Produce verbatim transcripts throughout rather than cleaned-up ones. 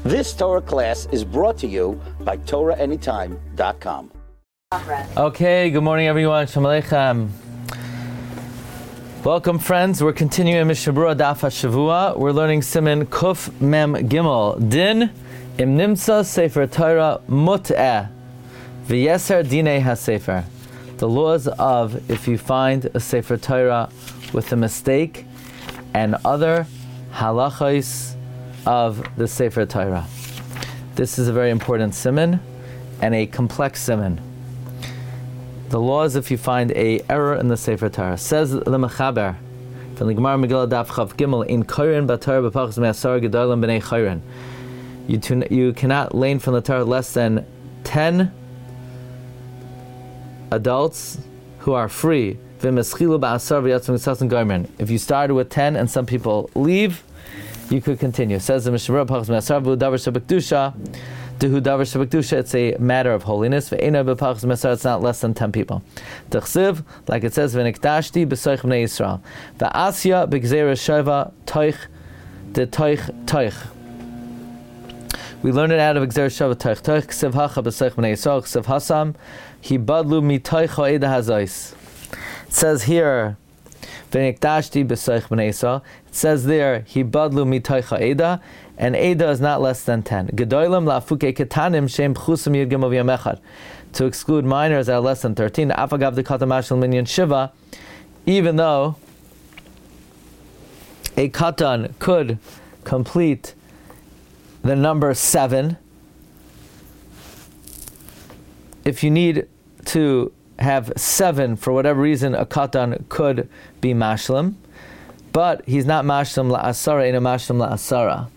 This Torah class is brought to you by Torah Anytime dot com. Okay, good morning everyone. Shalom Aleichem. Welcome friends. We're continuing Mishnah Berurah Daf HaShavua. We're learning Siman Kuf Mem Gimel. Din Im Nimtza Sefer Torah Mut'eh V'yeser Dinei HaSefer. The laws of if you find a Sefer Torah with a mistake and other halachos of the Sefer Torah. This is a very important siman and a complex siman. The laws if you find a error in the Sefer Torah. Says the Mechaber from the Gemara Megillah Daf Chav Gimel in Koren B'Torah B'Pachas Me'asar Gedolim B'nei Chayrin. You tun- you cannot lane from the Torah less than ten adults who are free. If you started with ten and some people leave, you could continue. Says the Mishnah Berurah, it's a matter of holiness. It's not less than ten people. Like it says, we learn it out of Gzeir Shava Toich Toich Ksiv Hacha B'Seich B'nei Yisrael Ksiv Hasam Hibadlu Mitoich Ha'eda Hazais. It says here V'nikdashti B'Seich B'nei Yisrael. It says there Hibadlu Mitoich Ha'eda, and Eda is not less than ten. Gedolim La'afuke Ketanim Shem Pchusim Yud Gimel V'Yom Echad, to exclude minors that are less than thirteen. Afagav Dekata Mashal Minyan Shiva, even though a katan could complete the number seven, if you need to have seven for whatever reason, a katan could be mashlim, but he's not mashlim la'asara, in a mashlim la'asara.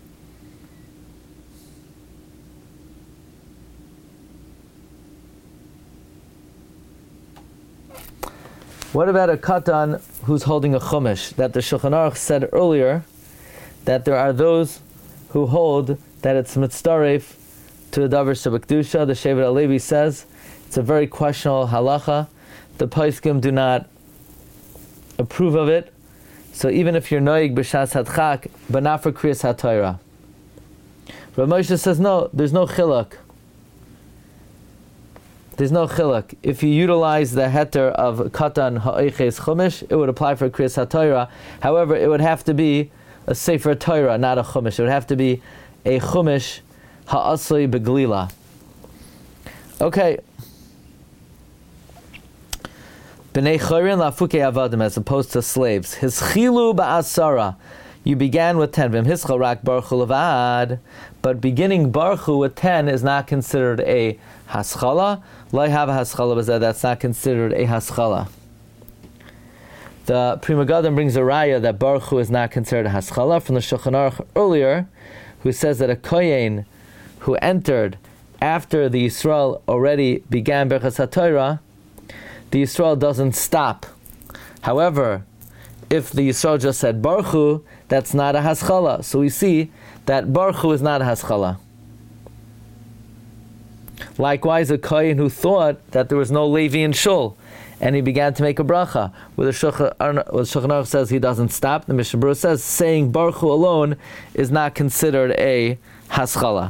What about a katan who's holding a chumash? That the Shulchan Aruch said earlier that there are those who hold that it's mitzdaref to the davar shebekdusha. The Shevet HaLevi says it's a very questionable halacha. The poskim do not approve of it. So even if you're noig b'shas hadchak, but not for kriyas haTorah. Rav Moshe says no, there's no chiluk. There's no chiluk. If you utilize the heter of katan ha'oiches chumash, it would apply for kriyas haTorah. However, it would have to be a Sefer Torah, not a Chumash. It would have to be a Chumash ha'asli beglila. Okay. B'nei Chayrin la'fukei avadim, as opposed to slaves. His chilu ba'asara. You began with ten. V'im hischa rak baruchu levad. But beginning baruchu with ten is not considered a haschala. Lo have a haschala b'zeh. That's not considered a haschala. The Pri Megadim brings a raya that Baruch Hu is not considered a haschala from the Shulchan Aruch earlier, who says that a kohen who entered after the Yisrael already began Berachas HaTorah, the Yisrael doesn't stop. However, if the Yisrael just said Baruch Hu, that's not a haschala. So we see that Baruch Hu is not a haschala. Likewise, a kohen who thought that there was no Levi in Shul, and he began to make a bracha, where the Shulchan Aruch says he doesn't stop. The Mishnah Berurah says saying Baruch Hu alone is not considered a haschala.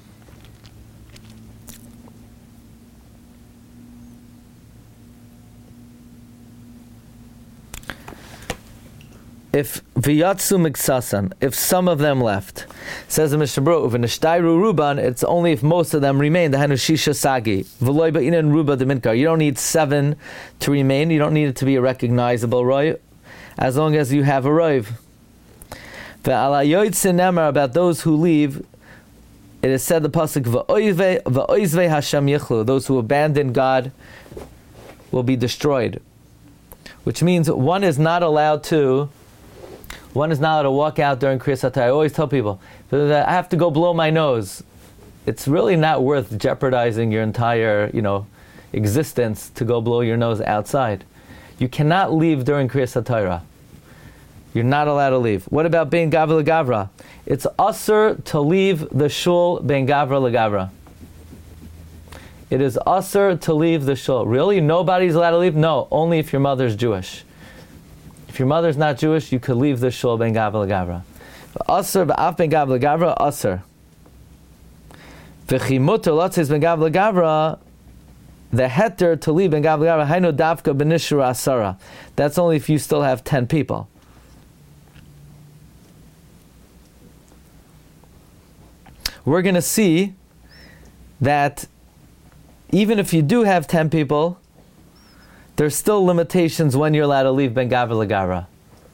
If v'yatsu miksasan, if some of them left, says the Mishnah Berurah, v'nishtayru ruban, it's only if most of them remain. The hanu shisha sagi, v'loy ba'inan ruba deminkar. You don't need seven to remain. You don't need it to be a recognizable roy, as long as you have a roiv. V'ala yoytzin nemar, about those who leave, it is said the pasuk v'oizve v'oizve Hashem yichlu. Those who abandon God will be destroyed, which means one is not allowed to. One is not allowed to walk out during Kriyas HaTorah. I always tell people, I have to go blow my nose. It's really not worth jeopardizing your entire, you know, existence to go blow your nose outside. You cannot leave during Kriyas HaTorah. You're not allowed to leave. What about bein gavra legavra? It's usur to leave the shul bein gavra legavra. It is usur to leave the shul. Really? Nobody's allowed to leave? No, only if your mother's Jewish. If your mother's not Jewish, you could leave the shul ben gavra legavra. Usur b'af ben gavra legavra, usur. V'chimuter latzes ben gav legavra, the heter to leave ben gav legavra, hainu davka benishura asara. That's only if you still have ten people. We're going to see that even if you do have ten people, there's still limitations when you're allowed to leave ben gav legavra.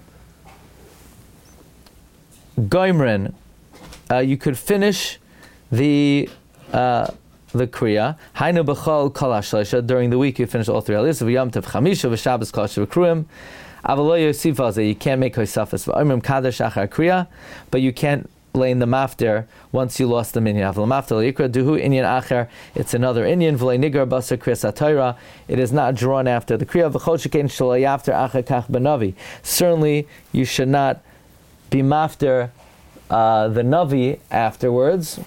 Goimrin, uh, you could finish the uh, the kriya. Hainu b'chol kol hashleisha. During the week, you finish all three aliyos. V'yom tov chamisha v'shabbos kol shevakruim. Avalo yosif alzeh. You can't make hoysafas v'omrim kadosh achar kriya, but you can't lay in the mafter once you lost the minyan. Avlo mafter l'ikra duhu inyan acher. It's another inyan. V'lei nigar basar kriyas atayra. It is not drawn after the kriya. V'chol shekain shalai after achar kach b'navi. Certainly, you should not be mafter uh, the navi afterwards.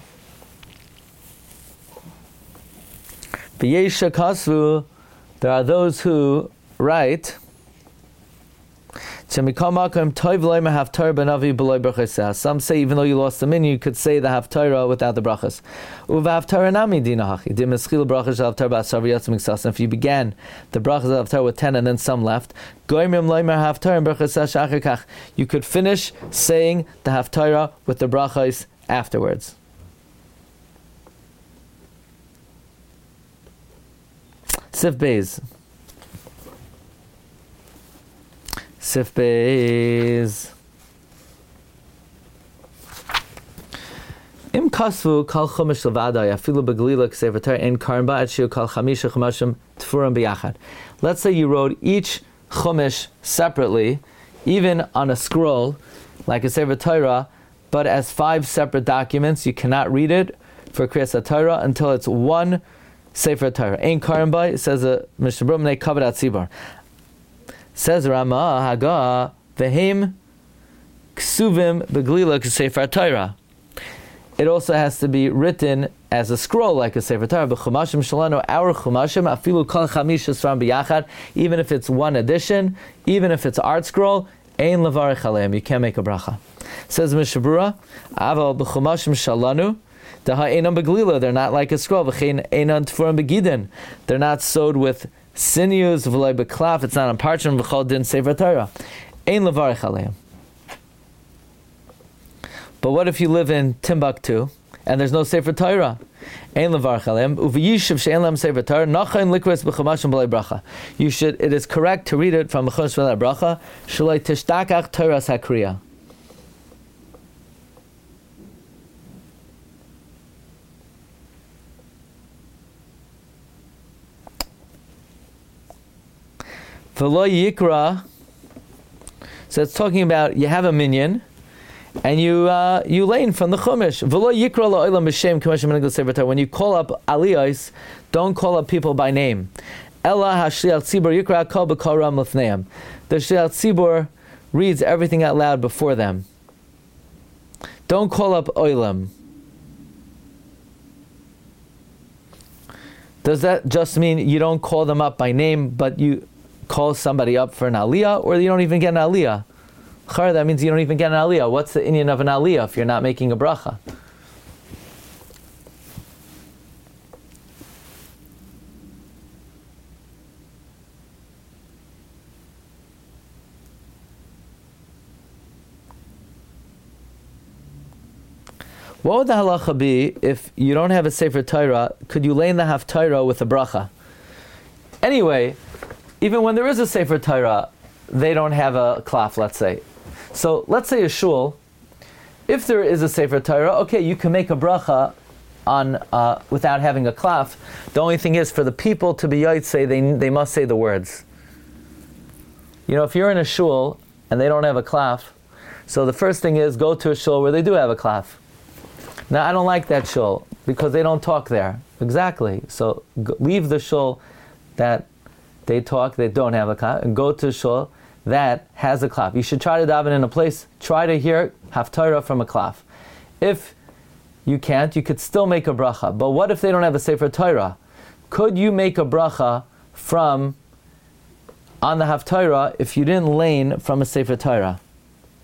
B'yesha kasvu, there are those who write, some say even though you lost the min, you could say the haftarah without the brachas. If you began the brachas of haftarah with ten and then some left, you could finish saying the haftarah with the brachas afterwards. Sif Beis. Sif Beis. Im kasvu kal chumash levadai afilu beglila k'sefer Torah en karn ba'at shiu kal chamisha chumashim tfurim biyachad. Let's say you wrote each chumash separately, even on a scroll, like a sefer Torah, but as five separate documents. You cannot read it for kriyas Torah until it's one sefer Torah. Ein karn ba, says a Mishnah Berurah, they covered at Tzibor. Says Rama Haga Vehim Ksuvim Beglila K'Sefer Torah. It also has to be written as a scroll like a Sefer Torah. B'chumashim shalanu, our chumashim afilu kol chamish esram biyachad. Even if it's one edition, even if it's art scroll, ein levarich aleim. You can't make a bracha. Says Mishnah Berurah, aval b'chumashim shalanu. They're not like a scroll. They're not sewed with sinews, it's not on parchment, v'chol din sefer Torah. Ein levarich aleim. But what if you live in Timbuktu and there's no sefer Torah? Ein levarich aleim. Uv'yishuv she'en lam sefer Torah, nachayin likros b'chumashim b'lei bracha. You should, it is correct to read it from b'chumash b'lei bracha, shalei tishtakach Torah's hakriya. V'lo yikra, so it's talking about you have a minyan and you uh, you lane from the chumash. V'lo yikra la'olam b'shem k'mashem menigel sefer Torah. When you call up aliyos, don't call up people by name. Ella hashliach tzibur yikra kol b'kol ram lefneim. The shliach tzibur reads everything out loud before them. Don't call up olam. Does that just mean you don't call them up by name, but you call somebody up for an aliyah, or you don't even get an aliyah? Char, that means you don't even get an aliyah. What's the inyan of an aliyah if you're not making a bracha? What would the halacha be if you don't have a sefer Torah? Could you lay in the haftarah with a bracha? Anyway, even when there is a sefer Torah, they don't have a klaf, let's say. So let's say a shul, if there is a sefer Torah, okay, you can make a bracha on uh, without having a klaf. The only thing is, for the people to be yotzei, they they must say the words. You know, if you're in a shul and they don't have a klaf, so the first thing is go to a shul where they do have a klaf. Now, I don't like that shul because they don't talk there. Exactly. So g- leave the shul that they talk, they don't have a klaf, and go to a shul that has a klaf. You should try to daven in a place, try to hear haftarah from a klaf. If you can't, you could still make a bracha. But what if they don't have a sefer Torah? Could you make a bracha from, on the haftarah, if you didn't lane from a sefer Torah?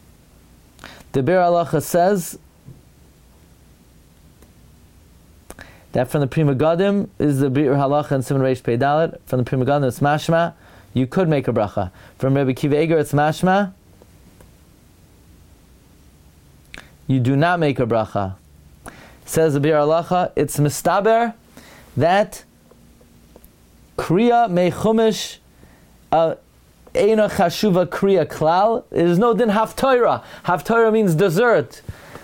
The Bir Halacha says, That from the Prima Gadim is the Bi'ur Halacha and Simon Reish Pei Dalet. From the Prima Gadim it's mashma, you could make a bracha. From Rabbi Kiva Eger it's mashma, you do not make a bracha. Says the Bi'ur Halacha, it's mistaber that Kriya me Chumash Eina Chashuva Kriya Klal. There is no din Haftorah. Haftorah means dessert.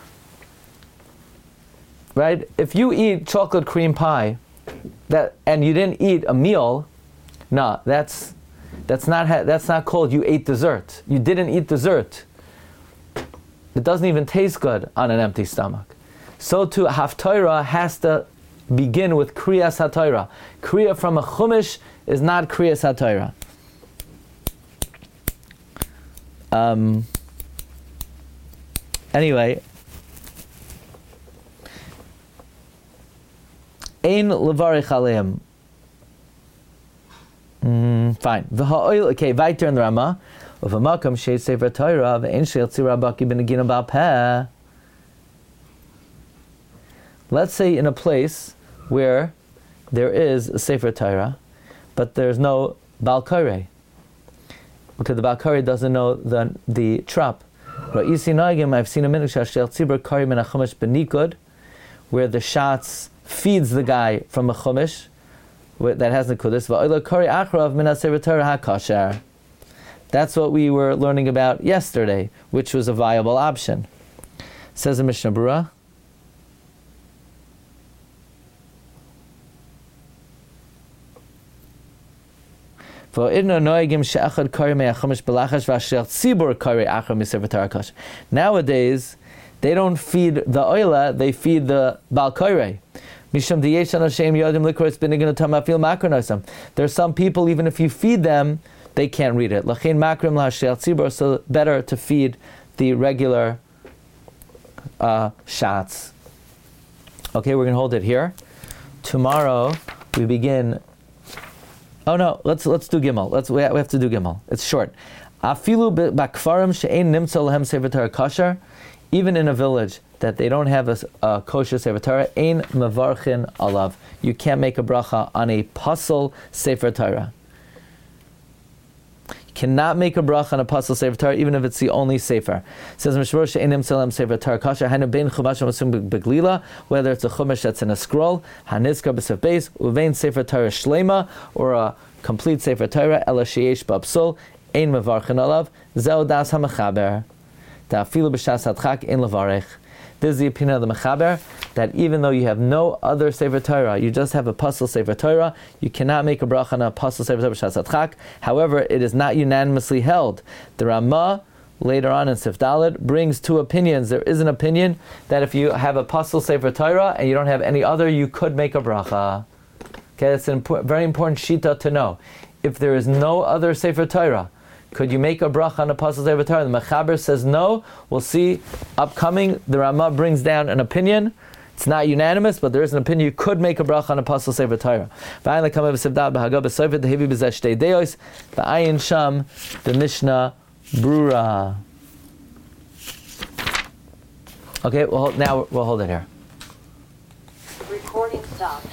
Right? If you eat chocolate cream pie, that and you didn't eat a meal, no, that's that's not that's not called you ate dessert. You didn't eat dessert. It doesn't even taste good on an empty stomach. So too, Haftorah has to begin with Kriyas HaTorah. Kriya from a Chumash is not Kriyas HaTorah. Um. Anyway. Ein levarich aleim. Mm, fine. V'ha'oil, okay, weiter in the Rama. V'makam shei sefer Torah, v'ein she'el tzira baki b'negina ba'al peh. Let's say in a place where there is a sefer Torah, but there's no Baal Koreh, because the Baal Koreh doesn't know the the trap. I've seen a minute shel tzibur kari min hachumash b'nikud, where the shots feeds the guy from a chumash that has the kudus. That's what we were learning about yesterday, which was a viable option. Says the Mishnah Berurah. Nowadays, they don't feed the oila, they feed the Baal Koreh. There's some people, even if you feed them, they can't read it. So better to feed the regular uh, shots. Okay, we're going to hold it here. Tomorrow we begin. Oh no, let's let's do Gimel. Let's we have to do Gimel. It's short. Afilu bakfarim she'ein nimtza lahem sefer Torah kasher. Even in a village that they don't have a, a kosher sefer Torah, ein mevarchin alav. You can't make a bracha on a puzzle sefer Torah. You cannot make a bracha on a puzzle sefer Torah, even if it's the only sefer. It says Mishmor she'ein nimtza lahem sefer Torah kasher. Hanu bein chumashim asum beglila, whether it's a chumash that's in a scroll, hanizkar b'sef beis, uvein sefer Torah shlema, or a complete sefer Torah, ela sheyesh b'apsul, ein mevarchin alav. Zeu das hamachaber. This is the opinion of the Mechaber, that even though you have no other Sefer Torah, you just have a Pasal Sefer Torah, you cannot make a bracha on a Pasal Sefer Torah b'Shas Adchak. However, it is not unanimously held. The Ramah, later on in Sif Dalet, brings two opinions. There is an opinion that if you have a Pasal Sefer Torah and you don't have any other, you could make a bracha. Okay, that's a impo- very important shita to know. If there is no other Sefer Torah, could you make a bracha on a pasal sefer Torah? The Mechaber says no. We'll see upcoming. The Ramah brings down an opinion. It's not unanimous, but there is an opinion you could make a bracha on a pasal sefer Torah. V'ayin lekama b'sevdah b'hagah b'soifet dehivi b'zeh shtei deos v'ayin sham the Mishnah Berurah. Okay, well now we'll hold it here. Recording stopped.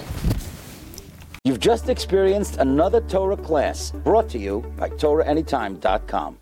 You've just experienced another Torah class brought to you by Torah Anytime dot com.